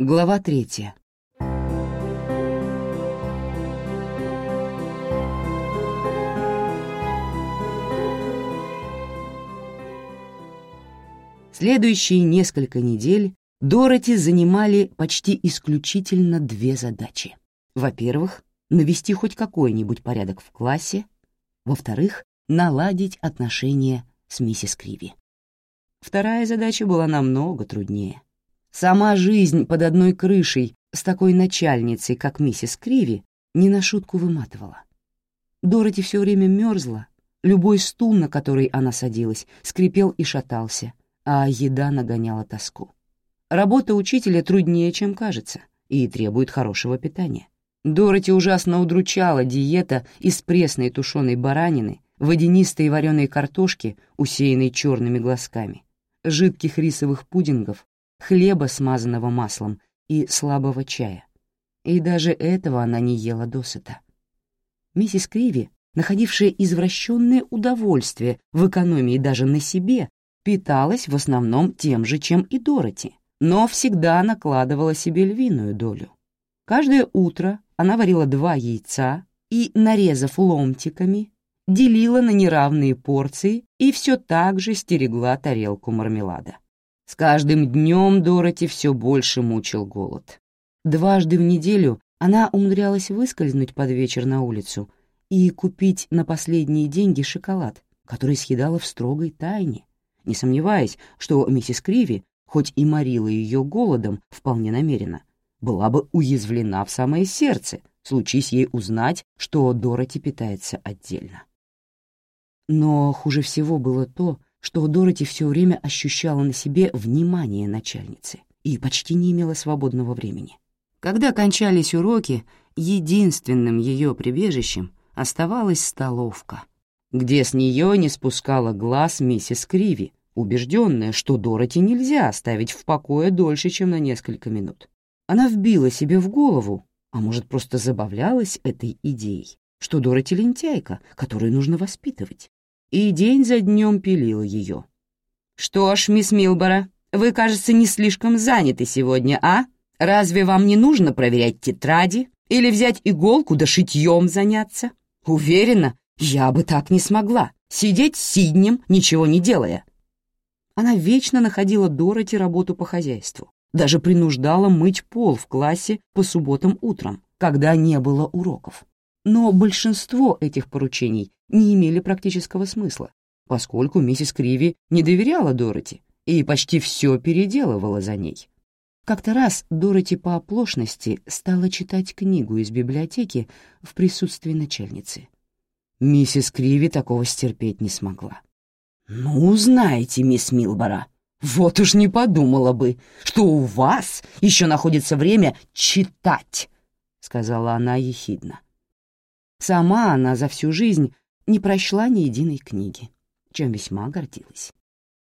Глава 3. Следующие несколько недель Дороти занимали почти исключительно две задачи. Во-первых, навести хоть какой-нибудь порядок в классе. Во-вторых, наладить отношения с миссис Криви. Вторая задача была намного труднее. Сама жизнь под одной крышей с такой начальницей, как миссис Криви, не на шутку выматывала. Дороти все время мерзла, любой стул, на который она садилась, скрипел и шатался, а еда нагоняла тоску. Работа учителя труднее, чем кажется, и требует хорошего питания. Дороти ужасно удручала диета из пресной тушеной баранины, водянистой вареной картошки, усеянной черными глазками, жидких рисовых пудингов, хлеба, смазанного маслом, и слабого чая. И даже этого она не ела досыта. Миссис Криви, находившая извращенное удовольствие в экономии даже на себе, питалась в основном тем же, чем и Дороти, но всегда накладывала себе львиную долю. Каждое утро она варила 2 яйца и, нарезав ломтиками, делила на неравные порции и все так же стерегла тарелку мармелада. С каждым днем Дороти все больше мучил голод. 2 раза в неделю она умудрялась выскользнуть под вечер на улицу и купить на последние деньги шоколад, который съедала в строгой тайне, не сомневаясь, что миссис Криви, хоть и морила ее голодом вполне намеренно, была бы уязвлена в самое сердце, случись ей узнать, что Дороти питается отдельно. Но хуже всего было то, что Дороти все время ощущала на себе внимание начальницы и почти не имела свободного времени. Когда кончались уроки, единственным ее прибежищем оставалась столовка, где с нее не спускала глаз миссис Криви, убежденная, что Дороти нельзя оставить в покое дольше, чем на несколько минут. Она вбила себе в голову, а может, просто забавлялась этой идеей, что Дороти лентяйка, которую нужно воспитывать, и день за днем пилила ее. «Что ж, мисс Милборо, вы, кажется, не слишком заняты сегодня, а? Разве вам не нужно проверять тетради или взять иголку да шитьем заняться? Уверена, я бы так не смогла, сидеть сиднем, ничего не делая». Она вечно находила Дороти работу по хозяйству, даже принуждала мыть пол в классе по субботам утром, когда не было уроков. Но большинство этих поручений не имели практического смысла, поскольку миссис Криви не доверяла Дороти и почти все переделывала за ней. Как-то раз Дороти по оплошности стала читать книгу из библиотеки в присутствии начальницы. Миссис Криви такого стерпеть не смогла. «Ну, знаете, мисс Милборо, вот уж не подумала бы, что у вас еще находится время читать», — сказала она ехидно. Сама она за всю жизнь не прочла ни единой книги, чем весьма гордилась.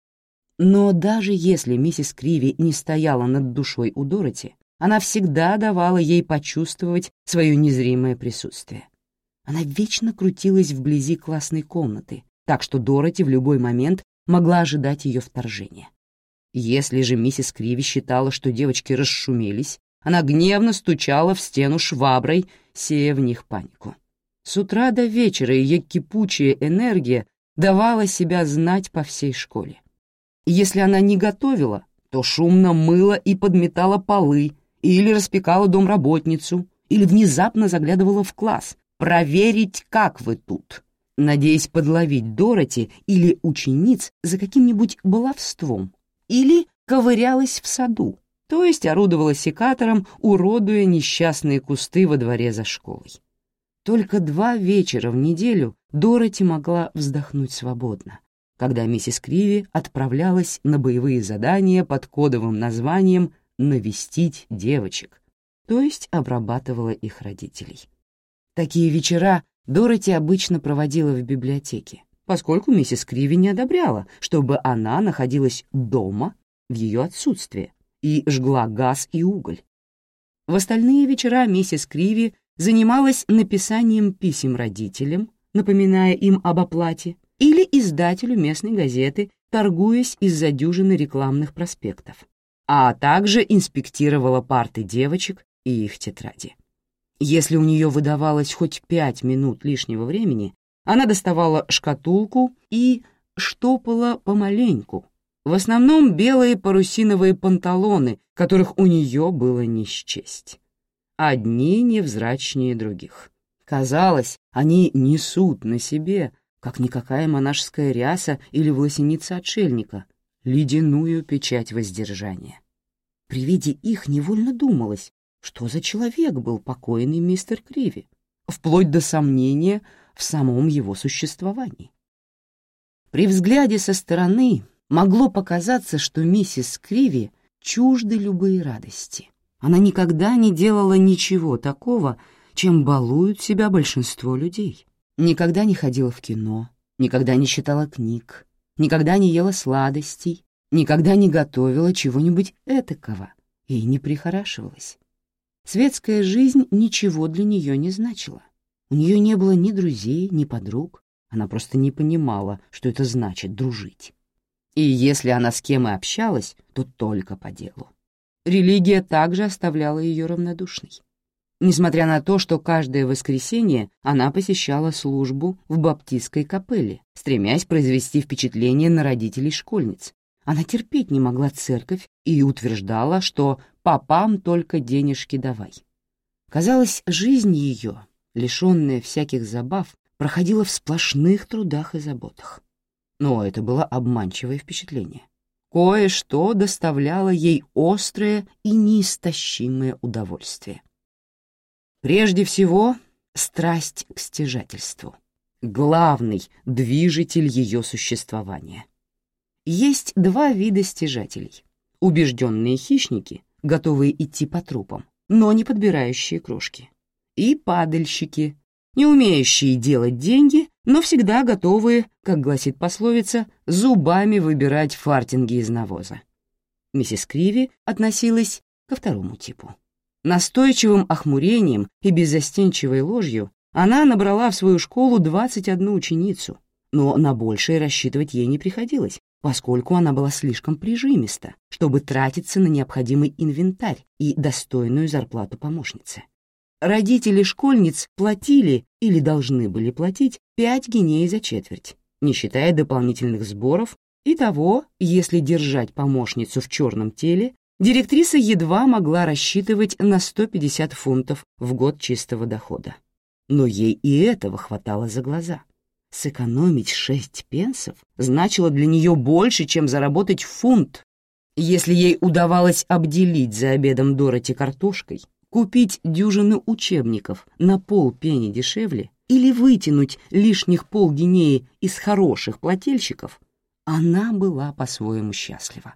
Но даже если миссис Криви не стояла над душой у Дороти, она всегда давала ей почувствовать свое незримое присутствие. Она вечно крутилась вблизи классной комнаты, так что Дороти в любой момент могла ожидать ее вторжения. Если же миссис Криви считала, что девочки расшумелись, она гневно стучала в стену шваброй, сея в них панику. С утра до вечера ее кипучая энергия давала себя знать по всей школе. Если она не готовила, то шумно мыла и подметала полы, или распекала домработницу, или внезапно заглядывала в класс, проверить, как вы тут, надеясь подловить Дороти или учениц за каким-нибудь баловством, или ковырялась в саду, то есть орудовала секатором, уродуя несчастные кусты во дворе за школой. Только 2 вечера в неделю Дороти могла вздохнуть свободно, когда миссис Криви отправлялась на боевые задания под кодовым названием «навестить девочек», то есть обрабатывала их родителей. Такие вечера Дороти обычно проводила в библиотеке, поскольку миссис Криви не одобряла, чтобы она находилась дома в ее отсутствие и жгла газ и уголь. В остальные вечера миссис Криви занималась написанием писем родителям, напоминая им об оплате, или издателю местной газеты, торгуясь из-за дюжины рекламных проспектов. а также инспектировала парты девочек и их тетради. Если у нее выдавалось хоть 5 минут лишнего времени, она доставала шкатулку и штопала помаленьку, в основном белые парусиновые панталоны, которых у нее было не счесть. Одни невзрачнее других. Казалось, они несут на себе, как никакая монашеская ряса или власеница отшельника, ледяную печать воздержания. При виде их невольно думалось, что за человек был покойный мистер Криви, вплоть до сомнения в самом его существовании. При взгляде со стороны могло показаться, что миссис Криви чужды любые радости. Она никогда не делала ничего такого, чем балуют себя большинство людей. Никогда не ходила в кино, никогда не читала книг, никогда не ела сладостей, никогда не готовила чего-нибудь этакого и не прихорашивалась. Светская жизнь ничего для нее не значила. У нее не было ни друзей, ни подруг. Она просто не понимала, что это значит дружить. И если она с кем и общалась, то только по делу. Религия также оставляла ее равнодушной. Несмотря на то, что каждое воскресенье она посещала службу в баптистской капелле, стремясь произвести впечатление на родителей школьниц, она терпеть не могла церковь и утверждала, что попам только денежки давай. Казалось, жизнь ее, лишенная всяких забав, проходила в сплошных трудах и заботах. Но это было обманчивое впечатление. Кое-что доставляло ей острое и неистощимое удовольствие. Прежде всего, страсть к стяжательству. Главный движитель ее существования. Есть два вида стяжателей. Убежденные хищники, готовые идти по трупам, но не подбирающие крошки. И падальщики, не умеющие делать деньги, но всегда готовые, как гласит пословица, зубами выбирать фартинги из навоза. Миссис Криви относилась ко второму типу. Настойчивым охмурением и беззастенчивой ложью она набрала в свою школу 21 ученицу, но на большее рассчитывать ей не приходилось, поскольку она была слишком прижимиста, чтобы тратиться на необходимый инвентарь и достойную зарплату помощницы. Родители школьниц платили или должны были платить 5 гиней за четверть, не считая дополнительных сборов, и того, если держать помощницу в черном теле, директриса едва могла рассчитывать на 150 фунтов в год чистого дохода. Но ей и этого хватало за глаза. Сэкономить 6 пенсов значило для нее больше, чем заработать фунт. Если ей удавалось обделить за обедом Дороти картошкой, купить дюжину учебников на полпенни дешевле или вытянуть лишних полгинеи из хороших плательщиков, она была по-своему счастлива.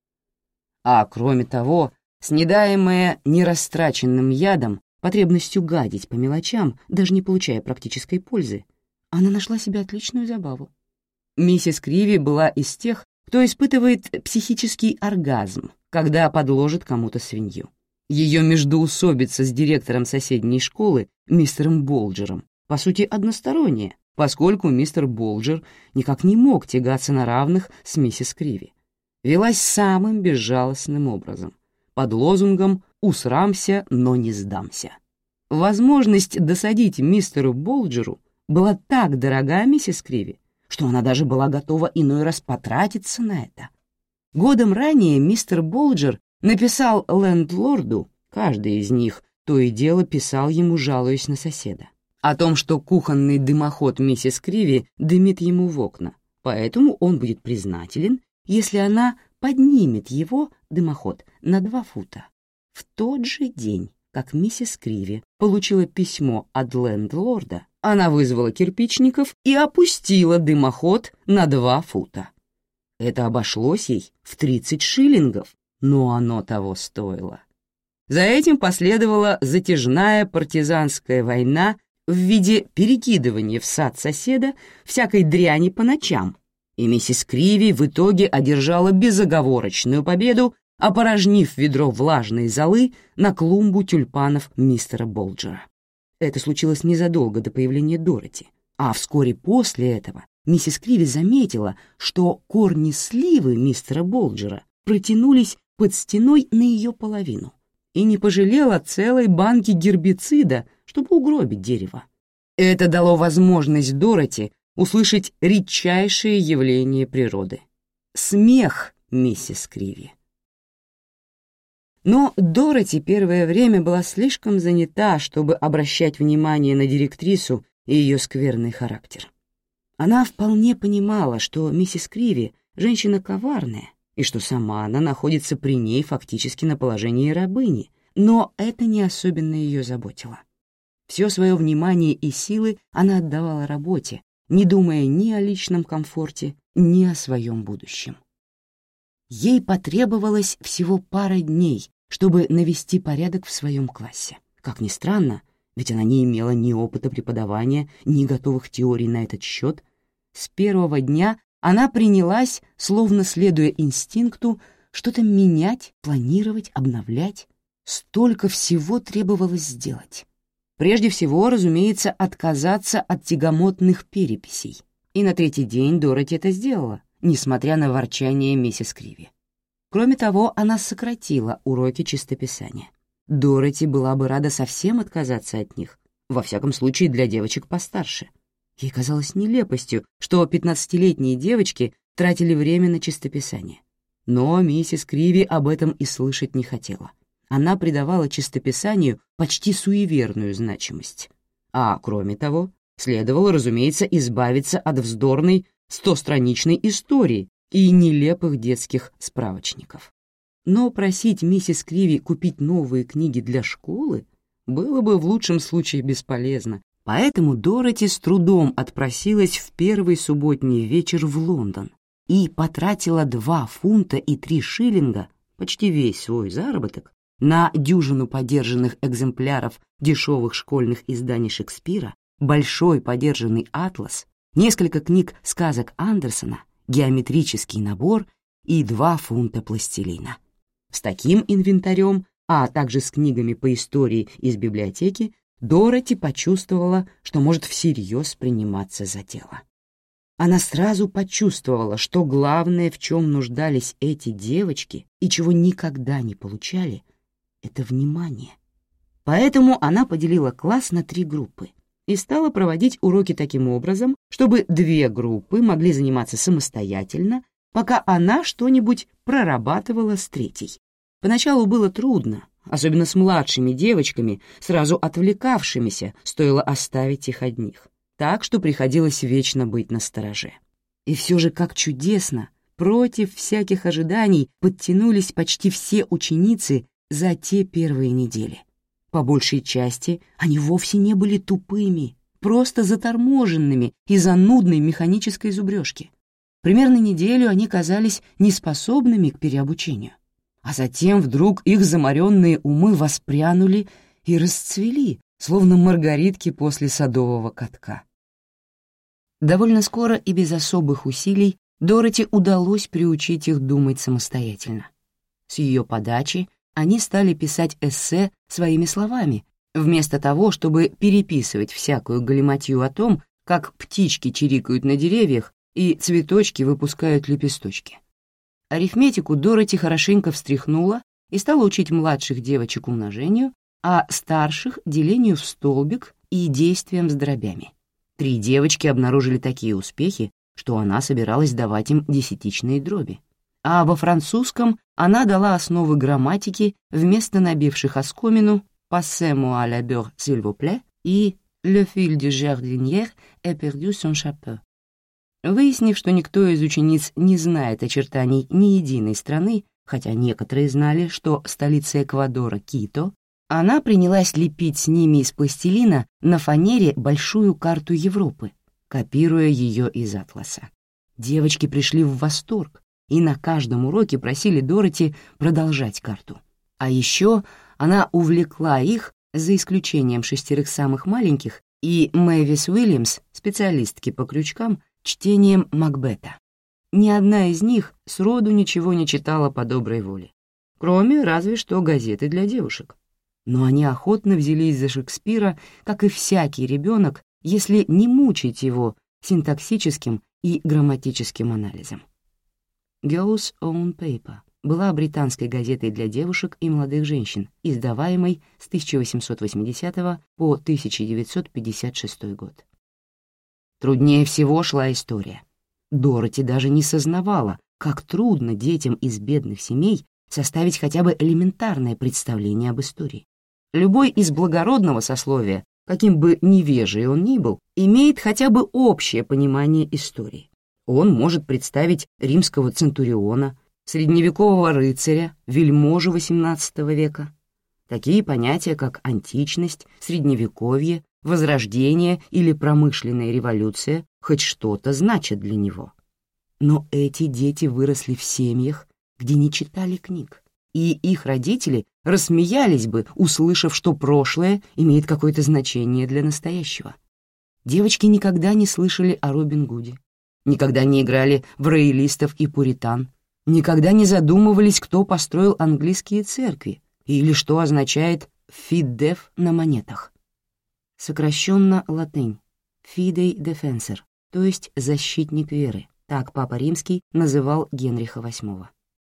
А кроме того, снедаемая нерастраченным ядом, потребностью гадить по мелочам, даже не получая практической пользы, она нашла себе отличную забаву. Миссис Криви была из тех, кто испытывает психический оргазм, когда подложит кому-то свинью. Ее междоусобица с директором соседней школы, мистером Болджером, по сути, односторонняя, поскольку мистер Болджер никак не мог тягаться на равных с миссис Криви. Велась самым безжалостным образом, под лозунгом «усрамся, но не сдамся». Возможность досадить мистеру Болджеру была так дорога миссис Криви, что она даже была готова иной раз потратиться на это. Годом ранее мистер Болджер написал лендлорду, каждый из них то и дело писал ему, жалуясь на соседа, о том, что кухонный дымоход миссис Криви дымит ему в окна, поэтому он будет признателен, если она поднимет его, дымоход, на 2 фута. В тот же день, как миссис Криви получила письмо от лендлорда, она вызвала кирпичников и опустила дымоход на 2 фута. Это обошлось ей в 30 шиллингов, но оно того стоило. За этим последовала затяжная партизанская война в виде перекидывания в сад соседа всякой дряни по ночам, и миссис Криви в итоге одержала безоговорочную победу, опорожнив ведро влажной золы на клумбу тюльпанов мистера Болджера. Это случилось незадолго до появления Дороти, а вскоре после этого миссис Криви заметила, что корни сливы мистера Болджера протянулись под стеной на ее половину и не пожалела целой банки гербицида, чтобы угробить дерево. Это дало возможность Дороти услышать редчайшее явление природы — смех миссис Криви. Но Дороти первое время была слишком занята, чтобы обращать внимание на директрису и ее скверный характер. Она вполне понимала, что миссис Криви — женщина коварная, и что сама она находится при ней фактически на положении рабыни, но это не особенно ее заботило. Все свое внимание и силы она отдавала работе, не думая ни о личном комфорте, ни о своем будущем. Ей потребовалось всего пара дней, чтобы навести порядок в своем классе. Как ни странно, ведь она не имела ни опыта преподавания, ни готовых теорий на этот счет, с первого дня она принялась, словно следуя инстинкту, что-то менять, планировать, обновлять. Столько всего требовалось сделать. Прежде всего, разумеется, отказаться от тягомотных переписей. И на третий день Дороти это сделала, несмотря на ворчание миссис Криви. Кроме того, она сократила уроки чистописания. Дороти была бы рада совсем отказаться от них, во всяком случае для девочек постарше. Ей казалось нелепостью, что 15-летние девочки тратили время на чистописание. Но миссис Криви об этом и слышать не хотела. Она придавала чистописанию почти суеверную значимость. А кроме того, следовало, разумеется, избавиться от вздорной 100-страничной истории и нелепых детских справочников. Но просить миссис Криви купить новые книги для школы было бы в лучшем случае бесполезно, поэтому Дороти с трудом отпросилась в первый субботний вечер в Лондон и потратила 2 фунта и 3 шиллинга, почти весь свой заработок, на дюжину подержанных экземпляров дешевых школьных изданий Шекспира, большой подержанный атлас, несколько книг сказок Андерсона, геометрический набор и 2 фунта пластилина. С таким инвентарем, а также с книгами по истории из библиотеки, Дороти почувствовала, что может всерьез приниматься за дело. Она сразу почувствовала, что главное, в чем нуждались эти девочки и чего никогда не получали, это внимание. Поэтому она поделила класс на 3 группы и стала проводить уроки таким образом, чтобы 2 группы могли заниматься самостоятельно, пока она что-нибудь прорабатывала с 3-й. Поначалу было трудно, особенно с младшими девочками, сразу отвлекавшимися, стоило оставить их одних, так что приходилось вечно быть настороже. И все же как чудесно, против всяких ожиданий подтянулись почти все ученицы за те первые недели. По большей части они вовсе не были тупыми, просто заторможенными из-за нудной механической зубрежки. Примерно неделю они казались неспособными к переобучению. А затем вдруг их заморенные умы воспрянули и расцвели, словно маргаритки после садового катка. Довольно скоро и без особых усилий Дороти удалось приучить их думать самостоятельно. С ее подачи они стали писать эссе своими словами, вместо того, чтобы переписывать всякую галиматью о том, как птички чирикают на деревьях и цветочки выпускают лепесточки. Арифметику Дороти хорошенько встряхнула и стала учить младших девочек умножению, а старших — делению в столбик и действиям с дробями. 3 девочки обнаружили такие успехи, что она собиралась давать им десятичные дроби. А во французском она дала основы грамматики вместо набивших оскомину «Passez-moi à la beurre, s'il vous plaît» и «Le fil du jardinier est perdu son chapeau». Выяснив, что никто из учениц не знает очертаний ни единой страны, хотя некоторые знали, что столица Эквадора — Кито, она принялась лепить с ними из пластилина на фанере большую карту Европы, копируя ее из атласа. Девочки пришли в восторг и на каждом уроке просили Дороти продолжать карту. А еще она увлекла их, за исключением 6 самых маленьких, и Мэвис Уильямс, специалистки по крючкам, чтением Макбета. Ни одна из них сроду ничего не читала по доброй воле, кроме разве что газеты для девушек. Но они охотно взялись за Шекспира, как и всякий ребенок, если не мучить его синтаксическим и грамматическим анализом. Girls' Own Paper была британской газетой для девушек и молодых женщин, издаваемой с 1880 по 1956 год. Труднее всего шла история. Дороти даже не сознавала, как трудно детям из бедных семей составить хотя бы элементарное представление об истории. Любой из благородного сословия, каким бы невежей он ни был, имеет хотя бы общее понимание истории. Он может представить римского центуриона, средневекового рыцаря, вельможу XVIII века. Такие понятия, как античность, средневековье, возрождение или промышленная революция, хоть что-то значат для него. Но эти дети выросли в семьях, где не читали книг, и их родители рассмеялись бы, услышав, что прошлое имеет какое-то значение для настоящего. Девочки никогда не слышали о Робин Гуде, никогда не играли в роялистов и пуритан, никогда не задумывались, кто построил английские церкви или что означает «fidei» на монетах. Сокращенно латынь «fidei defensor», то есть «защитник веры», так Папа Римский называл Генриха VIII.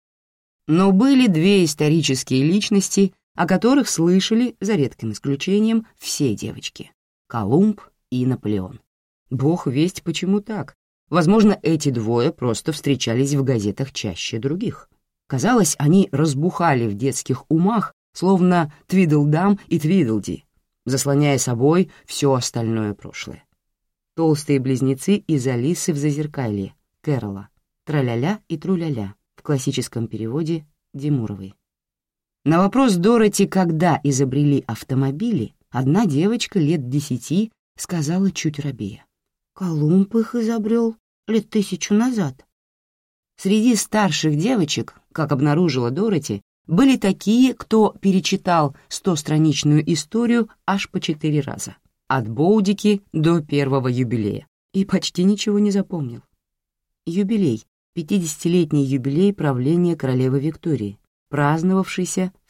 Но были две исторические личности, о которых слышали, за редким исключением, все девочки — Колумб и Наполеон. Бог весть, почему так. Возможно, эти двое просто встречались в газетах чаще других. Казалось, они разбухали в детских умах, словно Твидлдам и Твидлди, заслоняя собой все остальное прошлое. Толстые близнецы из «Алисы в Зазеркалье» Кэрола, Траля-ля и Тру-ля-ля, в классическом переводе Демуровой. На вопрос Дороти, когда изобрели автомобили, одна девочка лет 10 сказала чуть робея: «Колумб их изобрел 1000 лет назад». Среди старших девочек, как обнаружила Дороти, были такие, кто перечитал 100-страничную историю аж по 4 раза, от Боудики до первого юбилея, и почти ничего не запомнил. Юбилей — 50-летний юбилей правления королевы Виктории, праздновавшийся в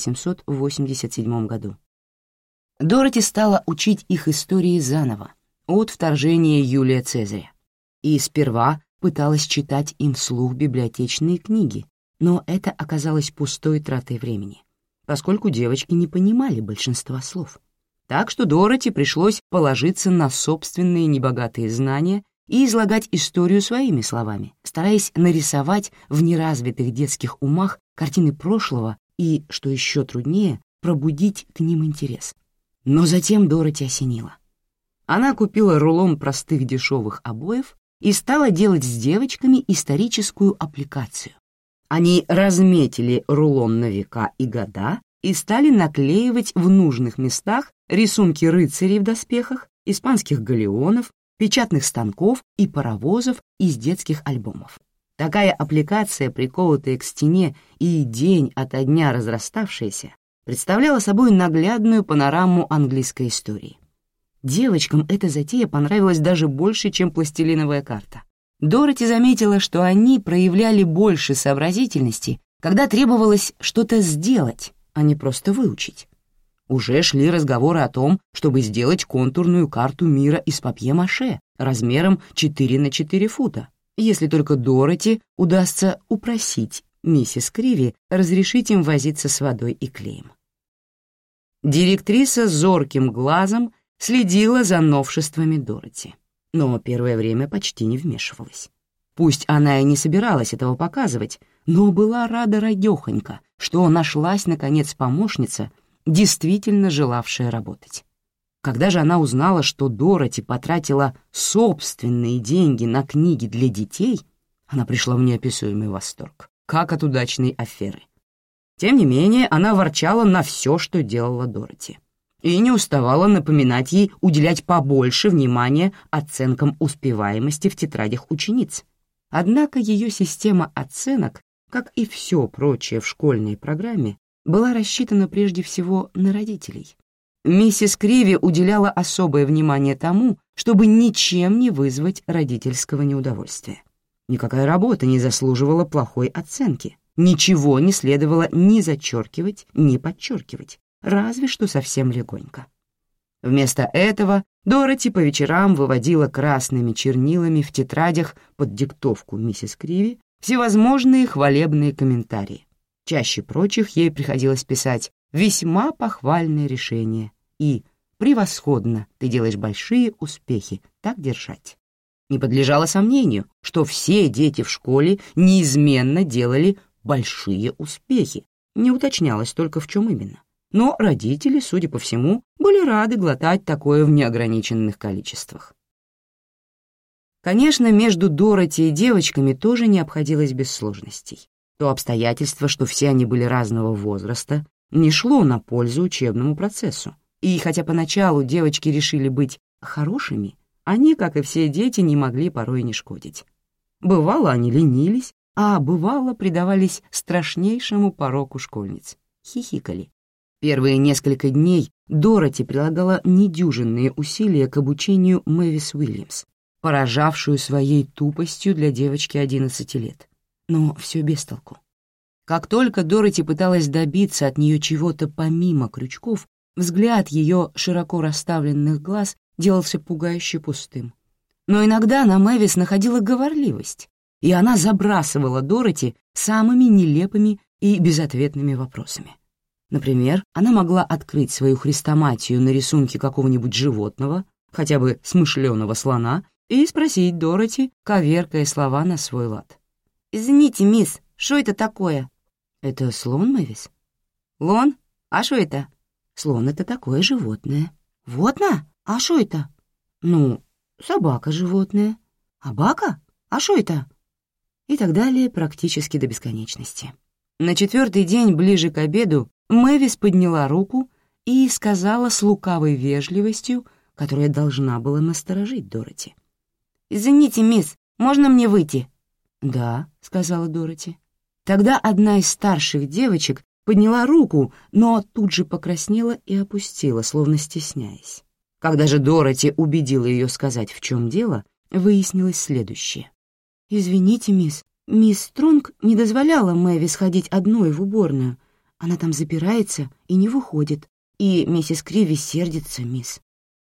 1887 году. Дороти стала учить их истории заново, от вторжения Юлия Цезаря, и сперва пыталась читать им вслух библиотечные книги, но это оказалось пустой тратой времени, поскольку девочки не понимали большинства слов. Так что Дороти пришлось положиться на собственные небогатые знания и излагать историю своими словами, стараясь нарисовать в неразвитых детских умах картины прошлого и, что еще труднее, пробудить к ним интерес. Но затем Дороти осенило. Она купила рулон простых дешевых обоев и стала делать с девочками историческую аппликацию. Они разметили рулон на века и года и стали наклеивать в нужных местах рисунки рыцарей в доспехах, испанских галеонов, печатных станков и паровозов из детских альбомов. Такая аппликация, приколотая к стене и день ото дня разраставшаяся, представляла собой наглядную панораму английской истории. Девочкам эта затея понравилась даже больше, чем пластилиновая карта. Дороти заметила, что они проявляли больше сообразительности, когда требовалось что-то сделать, а не просто выучить. Уже шли разговоры о том, чтобы сделать контурную карту мира из папье-маше размером 4 на 4 фута, если только Дороти удастся упросить миссис Криви разрешить им возиться с водой и клеем. Директриса зорким глазом следила за новшествами Дороти, но первое время почти не вмешивалась. Пусть она и не собиралась этого показывать, но была рада радехонько, что нашлась, наконец, помощница, действительно желавшая работать. Когда же она узнала, что Дороти потратила собственные деньги на книги для детей, она пришла в неописуемый восторг, как от удачной аферы. Тем не менее, она ворчала на все, что делала Дороти, и не уставала напоминать ей уделять побольше внимания оценкам успеваемости в тетрадях учениц. Однако ее система оценок, как и все прочее в школьной программе, была рассчитана прежде всего на родителей. Миссис Криви уделяла особое внимание тому, чтобы ничем не вызвать родительского неудовольствия. Никакая работа не заслуживала плохой оценки, ничего не следовало ни зачеркивать, ни подчеркивать, разве что совсем легонько. Вместо этого Дороти по вечерам выводила красными чернилами в тетрадях под диктовку миссис Криви всевозможные хвалебные комментарии. Чаще прочих ей приходилось писать «весьма похвальное решение» и «превосходно, ты делаешь большие успехи, так держать». Не подлежало сомнению, что все дети в школе неизменно делали большие успехи, не уточнялось только в чем именно. Но родители, судя по всему, были рады глотать такое в неограниченных количествах. Конечно, между Дороти и девочками тоже не обходилось без сложностей. То обстоятельство, что все они были разного возраста, не шло на пользу учебному процессу. И хотя поначалу девочки решили быть хорошими, они, как и все дети, не могли порой не шкодить. Бывало, они ленились, а бывало, предавались страшнейшему пороку школьниц — хихикали. Первые несколько дней Дороти прилагала недюжинные усилия к обучению Мэвис Уильямс, поражавшую своей тупостью для девочки 11 лет. Но все без толку. Как только Дороти пыталась добиться от нее чего-то помимо крючков, взгляд ее широко расставленных глаз делался пугающе пустым. Но иногда на Мэвис находила говорливость, и она забрасывала Дороти самыми нелепыми и безответными вопросами. Например, она могла открыть свою хрестоматию на рисунке какого-нибудь животного, хотя бы смышленого слона, и спросить Дороти, коверкая слова на свой лад. «Извините, мисс, что это такое?» «Это слон, Мэвис?» «Лон? А что это?» «Слон — это такое животное». «Водно? А что это?» «Ну, собака — животное». «А бака? А что это?» И так далее практически до бесконечности. На 4-й день, ближе к обеду, Мэвис подняла руку и сказала с лукавой вежливостью, которая должна была насторожить Дороти. «Извините, мисс, можно мне выйти?» «Да», — сказала Дороти. Тогда одна из старших девочек подняла руку, но тут же покраснела и опустила, словно стесняясь. Когда же Дороти убедила ее сказать, в чем дело, выяснилось следующее. «Извините, мисс Стронг не дозволяла Мэвис ходить одной в уборную. Она там запирается и не выходит, и миссис Криви сердится, мисс».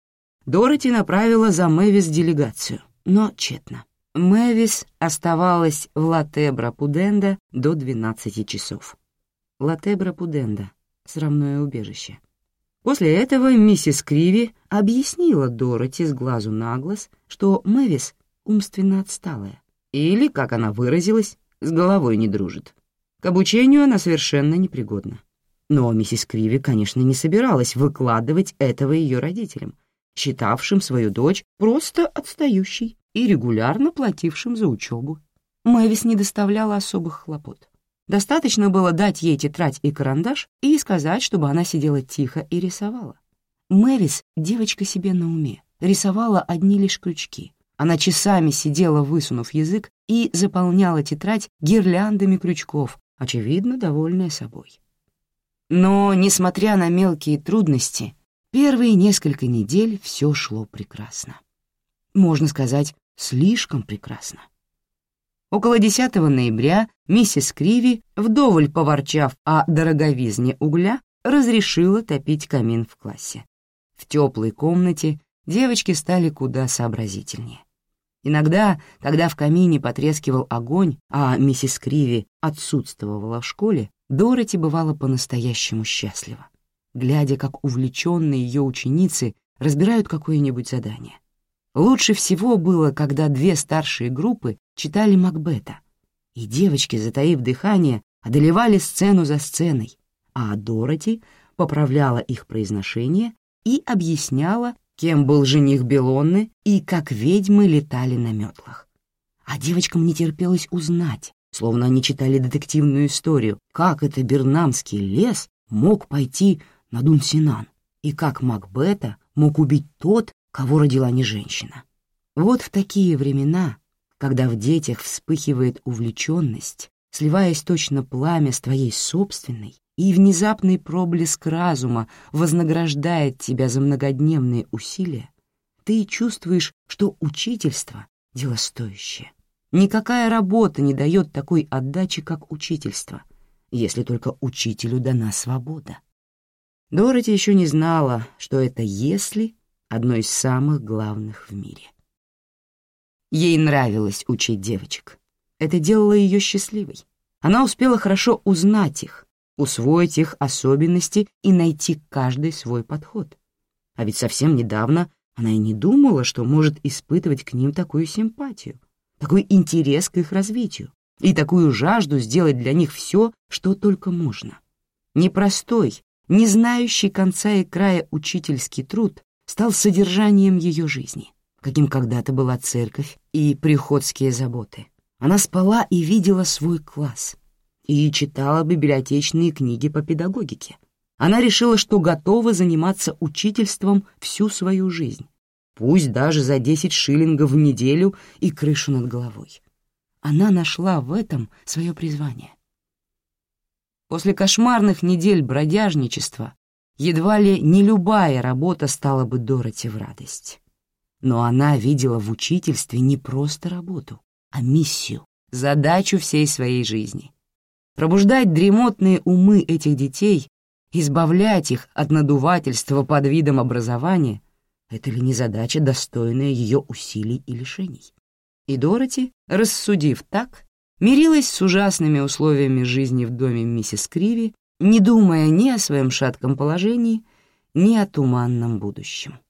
Дороти направила за Мэвис делегацию, но тщетно. Мэвис оставалась в Латебра-Пуденда до 12 часов. Латебра-Пуденда — срамное убежище. После этого миссис Криви объяснила Дороти с глазу на глаз, что Мэвис умственно отсталая, или, как она выразилась, с головой не дружит. К обучению она совершенно непригодна. Но миссис Криви, конечно, не собиралась выкладывать этого ее родителям, считавшим свою дочь просто отстающей и регулярно платившим за учебу. Мэвис не доставляла особых хлопот. Достаточно было дать ей тетрадь и карандаш и сказать, чтобы она сидела тихо и рисовала. Мэвис, девочка себе на уме, рисовала одни лишь крючки. Она часами сидела, высунув язык, и заполняла тетрадь гирляндами крючков, очевидно, довольная собой. Но, несмотря на мелкие трудности, первые несколько недель все шло прекрасно. Можно сказать, слишком прекрасно. Около 10 ноября миссис Криви, вдоволь поворчав о дороговизне угля, разрешила топить камин в классе. В теплой комнате девочки стали куда сообразительнее. Иногда, когда в камине потрескивал огонь, а миссис Криви отсутствовала в школе, Дороти бывала по-настоящему счастлива, глядя, как увлеченные ее ученицы разбирают какое-нибудь задание. Лучше всего было, когда 2 старшие группы читали Макбета, и девочки, затаив дыхание, одолевали сцену за сценой, а Дороти поправляла их произношение и объясняла, кем был жених Белонны и как ведьмы летали на метлах. А девочкам не терпелось узнать, словно они читали детективную историю, как это Бернамский лес мог пойти на Дунсинан, и как Макбета мог убить тот, кого родила не женщина. Вот в такие времена, когда в детях вспыхивает увлеченность, сливаясь точно пламя с твоей собственной, и внезапный проблеск разума вознаграждает тебя за многодневные усилия, ты чувствуешь, что учительство — дело стоящее. Никакая работа не дает такой отдачи, как учительство, если только учителю дана свобода. Дороти еще не знала, что это «если» — одно из самых главных в мире. Ей нравилось учить девочек. Это делало ее счастливой. Она успела хорошо узнать их, усвоить их особенности и найти каждый свой подход. А ведь совсем недавно она и не думала, что может испытывать к ним такую симпатию, такой интерес к их развитию и такую жажду сделать для них все, что только можно. Непростой, не знающий конца и края учительский труд стал содержанием ее жизни, каким когда-то была церковь и приходские заботы. Она спала и видела свой класс, и читала библиотечные книги по педагогике. Она решила, что готова заниматься учительством всю свою жизнь, пусть даже за 10 шиллингов в неделю и крышу над головой. Она нашла в этом свое призвание. После кошмарных недель бродяжничества едва ли не любая работа стала бы Дороти в радость. Но она видела в учительстве не просто работу, а миссию, задачу всей своей жизни. Пробуждать дремотные умы этих детей, избавлять их от надувательства под видом образования — это ли не задача, достойная ее усилий и лишений? И Дороти, рассудив так, мирилась с ужасными условиями жизни в доме миссис Криви, не думая ни о своем шатком положении, ни о туманном будущем.